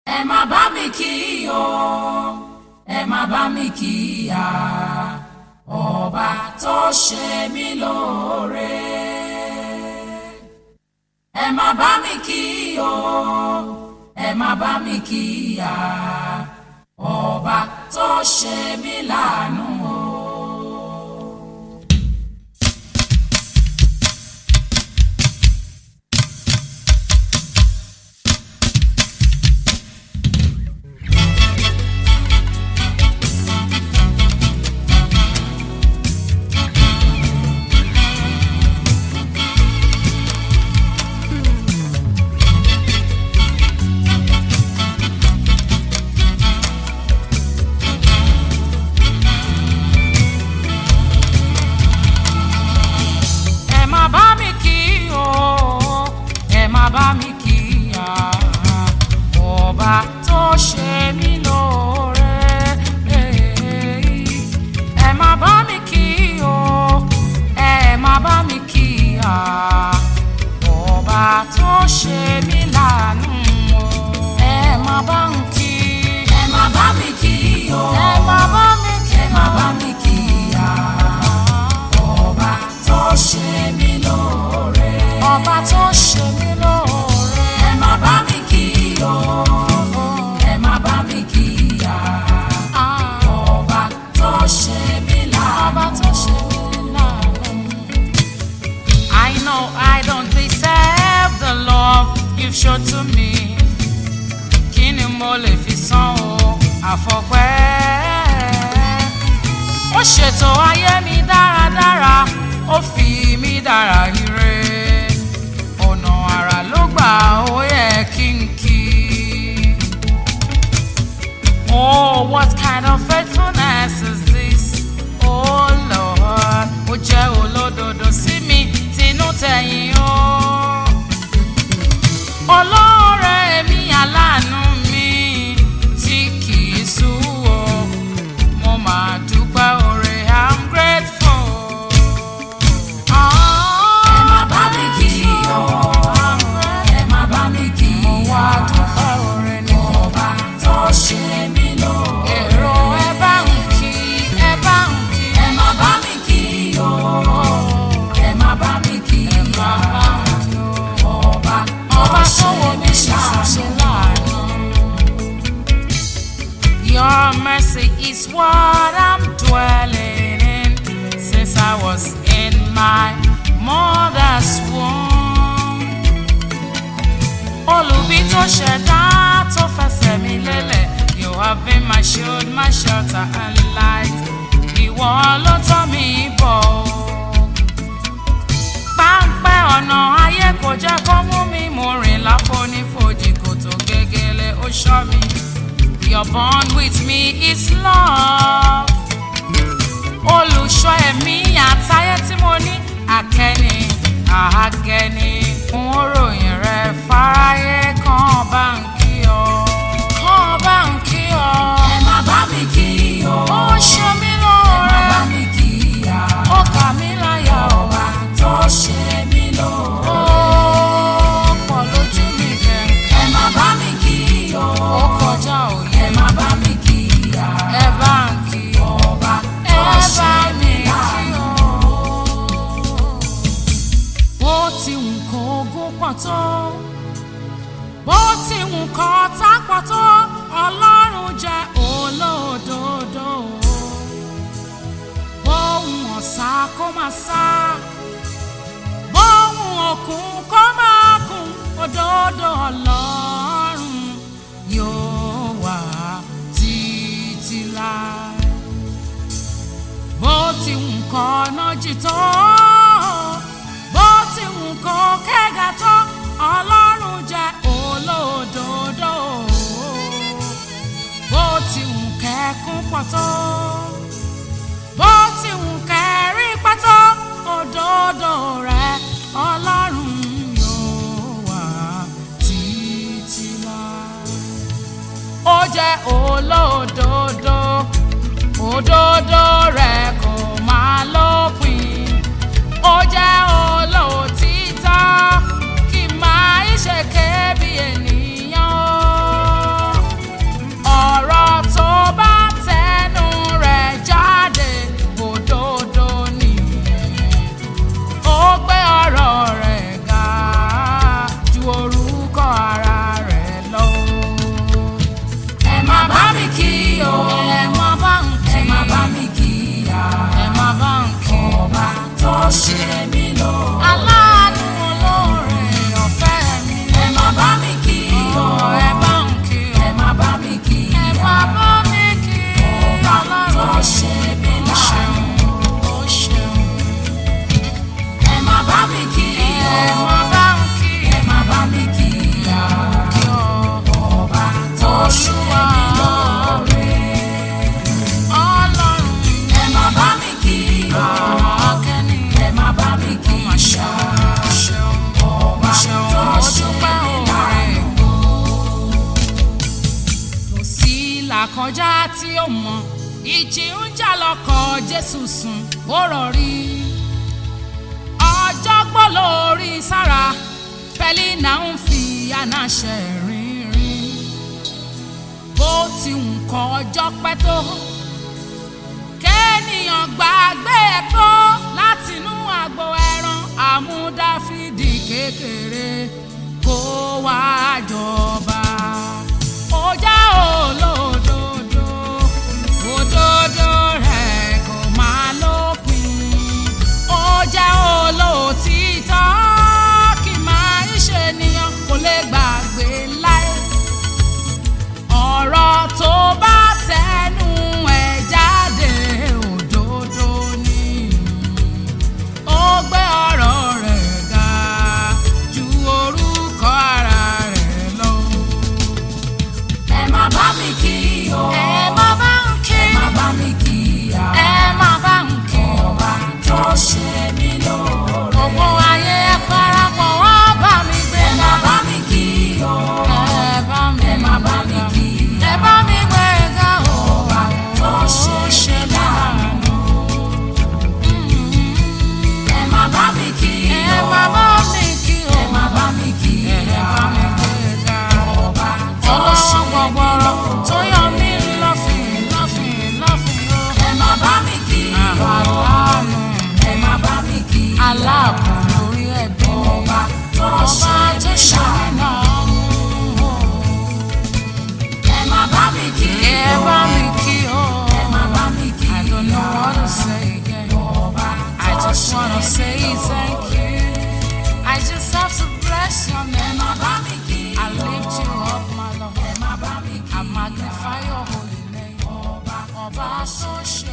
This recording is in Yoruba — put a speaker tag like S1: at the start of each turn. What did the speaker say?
S1: ẹ má bá mi kí o, ẹ má bá mi kí ya ọba tó ṣe mí lóore. Ẹ má bá mi kí o, ẹ má bá mi kí ya ọba tó ṣe mí láàánú o. Bá mi kí ya ọba tó ṣe mí lóore. Ẹ má bá mi kí o, ẹ má bá mi kí ya ọba tó ṣe mí láàánú o. Ẹ má bá mi kí, ẹ má bá mi kí o, ẹ má bá mi kí, ẹ má bá mi kí ya ọba tó ṣe mí lóore. Ọba tó ṣe mí lóore. Ẹ má bá mi kí o, ẹ má bá mi kí ya ọba tó ṣe mí láàánú. Ọba tó ṣe mí láàánú. I know I don't deserve the love you've shown to me. Kí ni mo lè fi san o àfọpẹ́? Ó ṣètò ayé mi dáradára, ó fi mí dára ire. Ọ̀nà àrà ló gbà ó yẹ kí n kí. Oh, what kind of faithfulness is this? Oh Lord, ó jẹ́ olódodo sí mi tinú tẹ̀yìn o. Olóore mi aláàánú mi tí kì í sú o. Mo máa dúpẹ́ oore, I'm grateful. Ẹ má bá mi kí o, ẹ má bá mi kí ya ọba tó ṣe mí lóore. Èrò ẹ bá ń kí, ẹ bá ń kí. Ẹ má bá mi kí o, ẹ má bá mi kí ya ọba tó ṣe mí láàánú. Your mercy is what I'm dwelling in since I was in my mother's womb. Olùbí tó ṣẹ̀dá tó fẹsẹ̀ mi lélẹ̀. You have been my shield, my shelter and light. Ìwọ ló tọ́ mi bọ̀. Páńpẹ́ ọ̀nà ayé kò jẹ́ kó mú mi, mo rìn láfonífojì kòtò gégélé ó ṣọ́ mi. Your bond with me is love. Olùṣọ́ ẹ̀mí àtayé tí mo ní, akẹ́ni àhágẹ́ni. Fún òròyìn rẹ fáráyé kan bá ń kí ọ. Kan bá ń kí ọ. Ẹ má bá mi kí o. Ó ṣe mí lóore. Ẹ má bá mi kí ya. Ó kà mí láyà ọba tó ṣe mí lóore. Ó pọ̀ lójú mi kẹ̀kẹ́. Ẹ má bá mi kí o. Ó kọjá òye. Ẹ má bá mi kí ya. Ẹ bá ń kí ọba tó ṣe mí láàánú. Bó ti wù kó ogún pọ̀ tó, bó ti wù kó ọ̀tá pọ̀ tó, Ọlọ́run jẹ́ olódodo. Bóhùn ọ̀sà kó máa sá, bóhùn òkun kó máa kún, òdodo Ọlọ́run yóò wà títí láé. Bó ti wù kó ọ̀nà jì tó, bó ti wù kó kẹ́gà tó, Ọlọ́run jẹ́ olódodo. Bó ti wù kẹ́kún pọ̀ tó, bó ti wù kẹ́rí pẹ́ tó, òdodo rẹ̀ Ọlọ́run yóò wà títí láé. Ó jẹ́ olódodo, òdodo rẹ̀ kò máa lópin. Ó jẹ́ olóòtítọ́, kì máa ṣèké bí ènìyàn. kọjá tí ó mọ̀ ìjì ń jà lọ́kọ̀ Jésù sùn ó rọrí ọjọ́ gbọ́ lórí Sára Pẹ́línà ń fi ànáṣẹ rìnrìn bó ti ń kọ ọjọ́ pẹ́ tó kéènìyàn gbàgbé ẹ̀kọ́ látinú àgbo ẹran àmú Dáfídì kékeré kó wá jọba ó já olódodo òdodo rẹ̀ kò máa lópin ó já olótìtọ́ kì máa ń ṣe ènìyàn kò lè gbàgbé láé ọ̀rọ̀ tó bá tẹnu ẹ̀ jáde òdodo ni ó gbé ọ̀rọ̀ rẹ̀ ga ju orúkọ ara rẹ̀ lọ. ẹ má bá mi kí o ẹ má bá ń kí ẹ má bá mi kí ẹ má bá ń kí ọba tó ṣe mí lóore. gbogbo ayé ẹ parapọ̀ wá bá mi gbé ẹ má bá mi kí o ẹ má bá mi kí ẹ bá mi gbé ga ọba tó ṣe láàánú. ẹ má bá mi kí ẹ má bá mi kí ẹ má bá mi kí ẹ bá mi gbé ga ọba tó ṣe gbọgbọrọ tó yọ mí lọ́fìn lọ́fìn lọ́fìn o. ẹ má bá mi kí aláàánú ẹ má bá mi kí aláàbò lórí ẹbí ọba tó ṣe láàánú. ẹ má bá mi kí ẹ bá mi kí o ẹ má bá mi kí I don't know what to say again ọba I just wanna say thank you I just have to bless your name. ẹ má bá mi kí I lift you up my Lord ẹ má bá mi kí I magnify your holy name ọba tó ṣe.